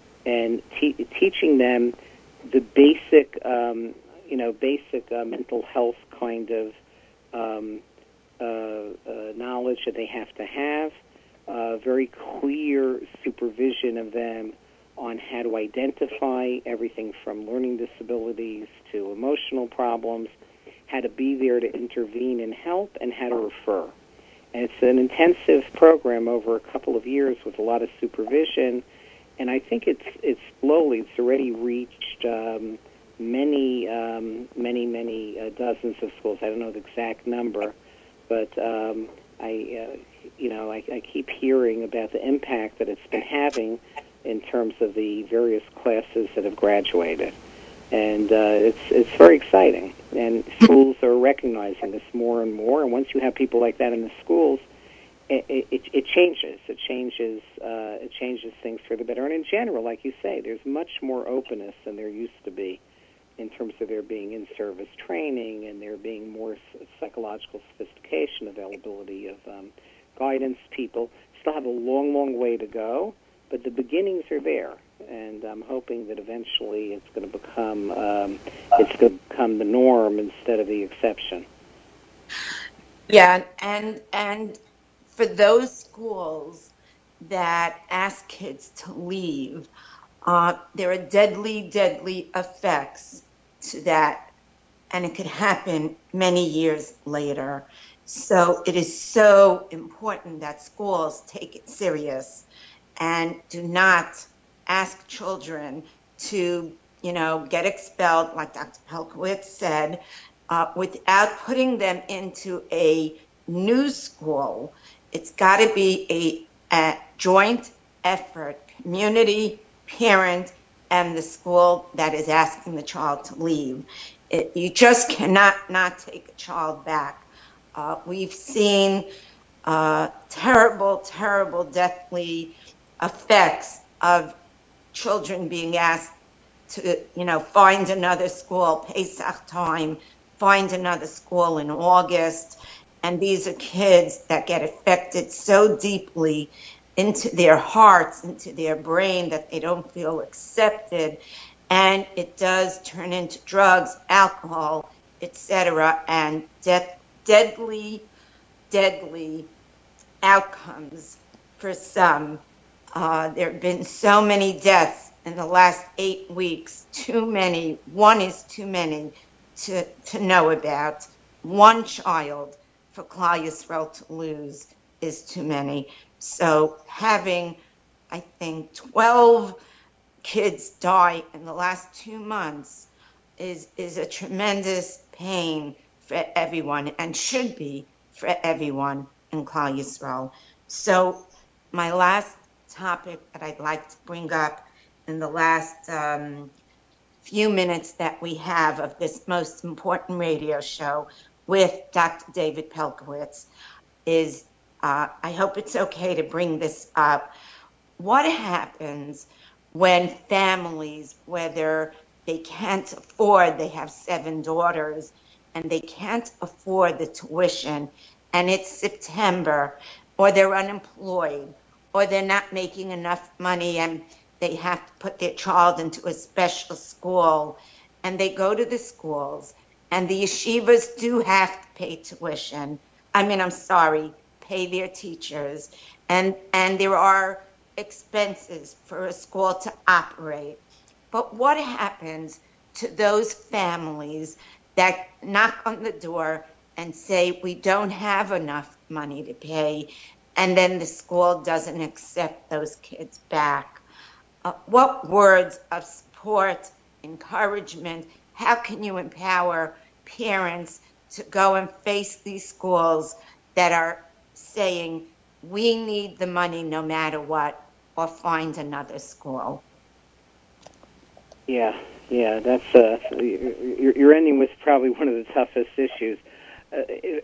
and te- teaching them the basic, um, you know, basic uh, mental health kind of um, uh, uh, knowledge that they have to have. uh, very clear supervision of them on how to identify everything from learning disabilities to emotional problems, how to be there to intervene and help, and how to refer. And it's an intensive program over a couple of years with a lot of supervision, and I think it's it's slowly, it's already reached um, many, um, many, many uh, dozens of schools. I don't know the exact number, but um, I, uh, you know, I, I keep hearing about the impact that it's been having in terms of the various classes that have graduated. And uh, it's it's very exciting, and schools are recognizing this more and more. And once you have people like that in the schools, it it, it changes. It changes. Uh, it changes things for the better. And in general, like you say, there's much more openness than there used to be, in terms of there being in-service training and there being more psychological sophistication, availability of um, guidance. People still have a long, long way to go, but the beginnings are there. And I'm hoping that eventually it's going to become um, it's going to become the norm instead of the exception. Yeah, and and for those schools that ask kids to leave, uh, there are deadly, deadly effects to that, and it could happen many years later. So it is so important that schools take it serious and do not ask children to, you know, get expelled, like Doctor Pelkowitz said, uh, without putting them into a new school. It's got to be a, a joint effort, community, parent, and the school that is asking the child to leave. It, you just cannot not take a child back. Uh, we've seen uh, terrible, terrible, deathly effects of children being asked to, you know, find another school, Pesach time, find another school in August. And these are kids that get affected so deeply into their hearts, into their brain, that they don't feel accepted. And it does turn into drugs, alcohol, et cetera, and death, deadly, deadly outcomes for some. Uh, there have been so many deaths in the last eight weeks, too many. One is too many to, to know about. One child for Klal Yisrael to lose is too many. So having, I think, twelve kids die in the last two months is, is a tremendous pain for everyone, and should be for everyone in Klal Yisrael. So my last topic that I'd like to bring up in the last um, few minutes that we have of this most important radio show with Doctor David Pelkowitz is, uh, I hope it's okay to bring this up. What happens when families, whether they can't afford, they have seven daughters, and they can't afford the tuition, and it's September, or they're unemployed, or they're not making enough money and they have to put their child into a special school, and they go to the schools, and the yeshivas do have to pay tuition. I mean, I'm sorry, pay their teachers, and and there are expenses for a school to operate. But what happens to those families that knock on the door and say, we don't have enough money to pay, and then the school doesn't accept those kids back? Uh, what words of support, encouragement, how can you empower parents to go and face these schools that are saying, we need the money no matter what, or find another school? Yeah, yeah, that's uh, you're, you're ending with probably one of the toughest issues. Uh,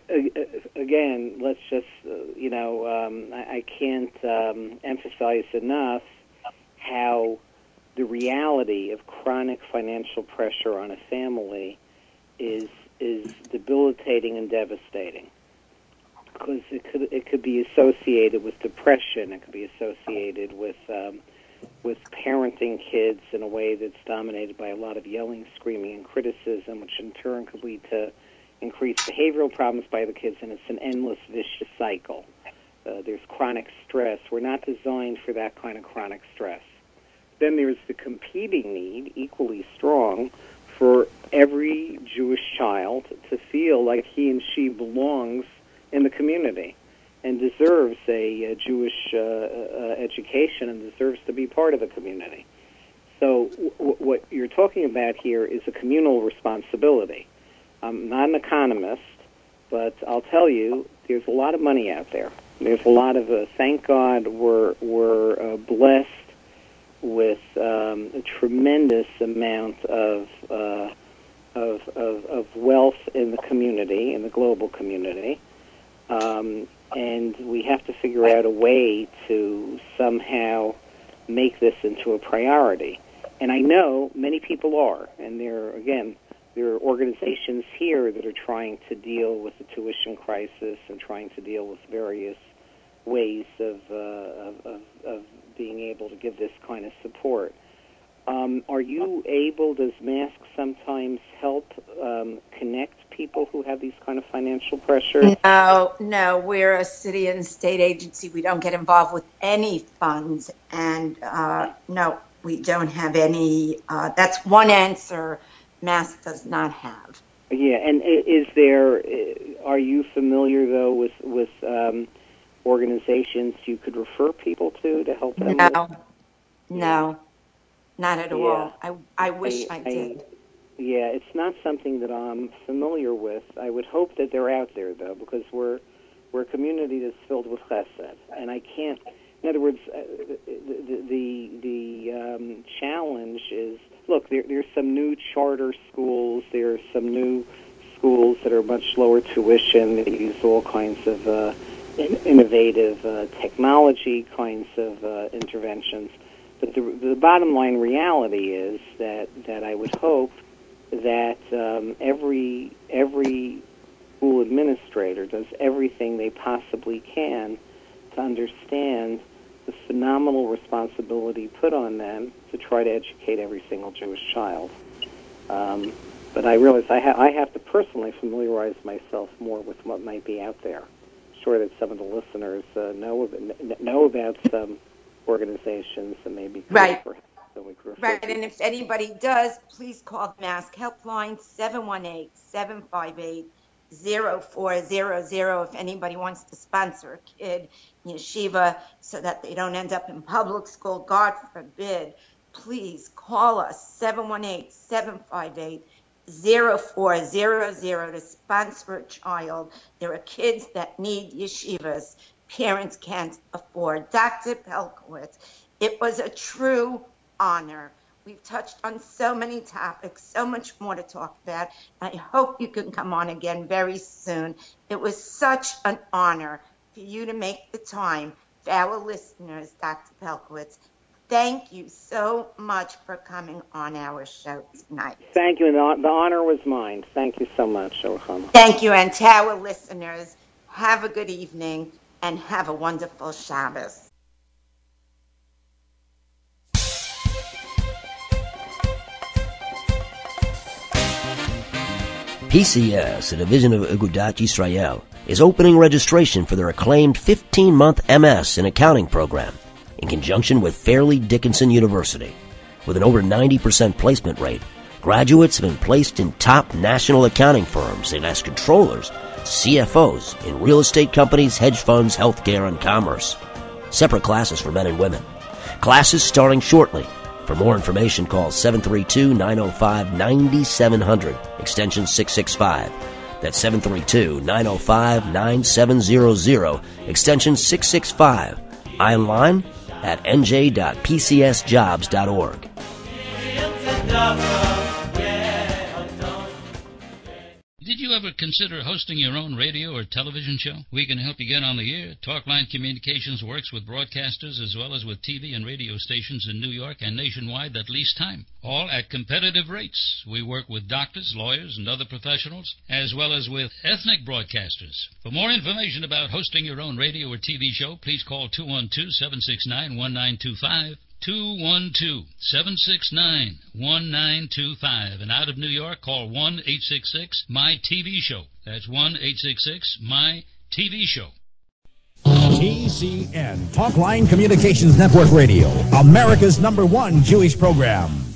again, let's just, uh, you know, um, I, I can't um, emphasize enough how the reality of chronic financial pressure on a family is is debilitating and devastating. Because it could it could be associated with depression. It could be associated with um, with parenting kids in a way that's dominated by a lot of yelling, screaming, and criticism, which in turn could lead to increased behavioral problems by the kids, and it's an endless vicious cycle. Uh, there's chronic stress. We're not designed for that kind of chronic stress. Then there's the competing need, equally strong, for every Jewish child to feel like he and she belongs in the community and deserves a, a Jewish uh, uh, education and deserves to be part of the community. So w- what you're talking about here is a communal responsibility. I'm not an economist, but I'll tell you, there's a lot of money out there. There's a lot of, uh, thank God, we're, we're uh, blessed with um, a tremendous amount of, uh, of, of of wealth in the community, in the global community, um, and we have to figure out a way to somehow make this into a priority. And I know many people are, and there again, there are organizations here that are trying to deal with the tuition crisis and trying to deal with various ways of uh, of, of, of being able to give this kind of support. Um, are you able, does Mask sometimes help um, connect people who have these kind of financial pressures? No, no, we're a city and state agency. We don't get involved with any funds, and uh, no, we don't have any. Uh, that's one answer Mask does not have. Yeah, and is there, are you familiar, though, with, with um, organizations you could refer people to to help them? No, with? no, not at yeah. all. I, I wish I, I did. I, yeah, it's not something that I'm familiar with. I would hope that they're out there, though, because we're we're a community that's filled with chesed, and I can't. In other words, uh, the the the um, challenge is, look, there, there's some new charter schools. There's some new schools that are much lower tuition. They use all kinds of uh, innovative uh, technology kinds of uh, interventions. But the, the bottom line reality is that, that I would hope that um, every every school administrator does everything they possibly can to understand the phenomenal responsibility put on them to try to educate every single Jewish child. Um, but I realize I, ha- I have to personally familiarize myself more with what might be out there. Sure that some of the listeners uh, know about, know about some organizations that may be right. For, so we could right, to. And if anybody does, please call the Mask Helpline, seven one eight, seven five eight, zero four zero zero if anybody wants to sponsor a kid in yeshiva so that they don't end up in public school, God forbid. Please call us, seven one eight, seven five eight, zero four zero zero to sponsor a child. There are kids that need yeshivas. Parents can't afford. Doctor Pelkowitz, it was a true honor. We've touched on so many topics, so much more to talk about. I hope you can come on again very soon. It was such an honor for you to make the time. For our listeners, Doctor Pelkowitz, thank you so much for coming on our show tonight. Thank you, and the honor was mine. Thank you so much, Ruchama. Thank you, and to our listeners, have a good evening and have a wonderful Shabbos. P C S, a division of Agudat Yisrael, is opening registration for their acclaimed fifteen-month M S in accounting program in conjunction with Fairleigh Dickinson University. With an over ninety percent placement rate, graduates have been placed in top national accounting firms and as controllers, C F Os in real estate companies, hedge funds, healthcare, and commerce. Separate classes for men and women. Classes starting shortly. For more information, call seven three two, nine oh five, nine seven zero zero, extension six six five. That's seven three two, nine oh five, nine seven zero zero, extension six six five. Online at n j dot p c s jobs dot org. Did you ever consider hosting your own radio or television show? We can help you get on the air. Talkline Communications works with broadcasters as well as with T V and radio stations in New York and nationwide that lease time, all at competitive rates. We work with doctors, lawyers, and other professionals, as well as with ethnic broadcasters. For more information about hosting your own radio or T V show, please call two one two, seven six nine, one nine two five. two one two, seven six nine, one nine two five. And out of New York, call one eight six six, M Y T V show. That's one eight six six, M Y T V show. T C N, Talkline Communications Network Radio, America's number one Jewish program.